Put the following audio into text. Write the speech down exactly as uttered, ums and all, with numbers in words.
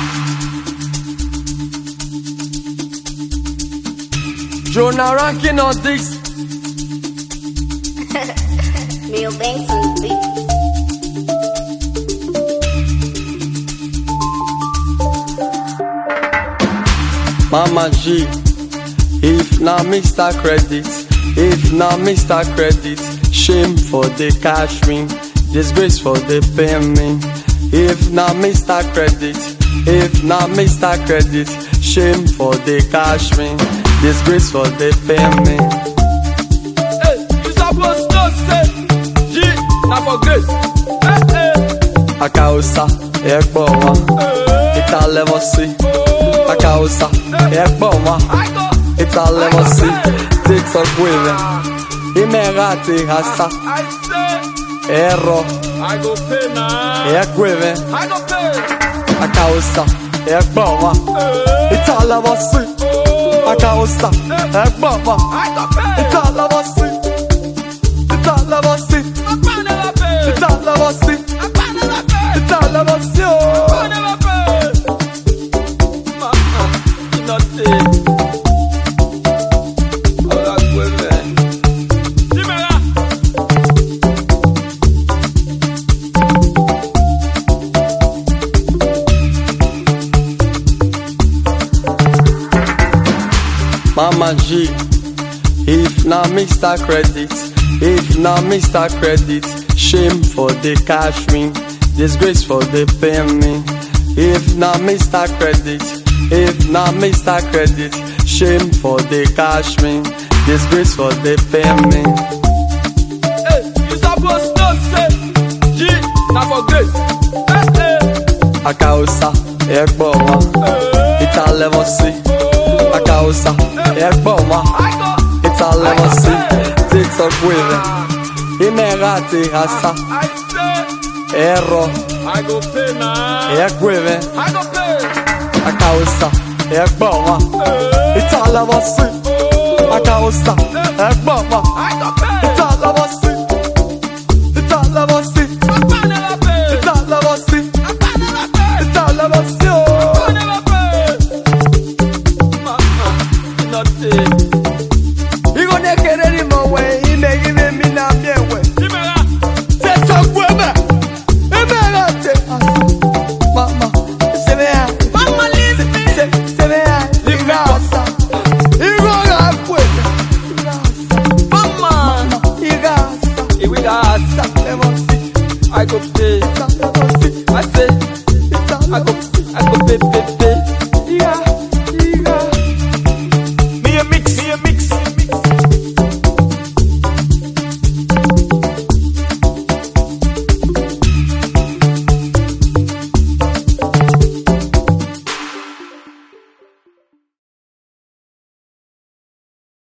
Jonah ranking on this. Neil Banks beat. Mama G, if na Mister Credit, if na Mister Credit, shame for the cash me, disgrace for the pay me. If na Mister Credit, if na Mister Credit, shame for the cash me, disgrace for the pay me. Hey, you supposed to say G, na for grace. Hey, hey. Akausa, ekbo wa, ita level C. Akausa, ekbo wa, ita level C. TikTok wave, imerate hasa, I say, error, I go pay now. ekweve. I go pay. Akausa, ekbo wa, ita level C. Akausa, ekbo wa, I go pay. ita level C. Ita level C. Papa never pay. Ita level C. Papa never pay. Ita level C. Papa never pay. Mama, you not say. All that women. Dimera. Mama G, if na Mister Credit, if na Mister Credit, shame for the cash me, disgrace for the pay me. If na Mister Credit, if na Mister Credit, shame for the cash me, disgrace for the pay me. Hey, you supposed to say G, na for grace. Hey, hey. Akausa, ekbo wa, ita level C. Akausa, ekbo wa, I go. ita level C. TikTok wave, imerate hasa, I say, error, I go pay now. ekweve. I go pay. Akausa, ekbo wa, ita level C. Akausa, ekbo wa, I go pay. ita level C. Ita level C. Papa never pay. Ita level C. Papa never pay. Ita level C. Papa never pay. Mama, you not say. Igo ne kereri mo we, ime give me na miewe. Dimera. TikTok wave, imerate hasa. Mama, se me ha. Mama, leave me. Se se me ha. Igasa. Igo ga kweve. Mama, Igasa. here we got. Level C. I go pay. Level C. I say, I go, I go pay, pay,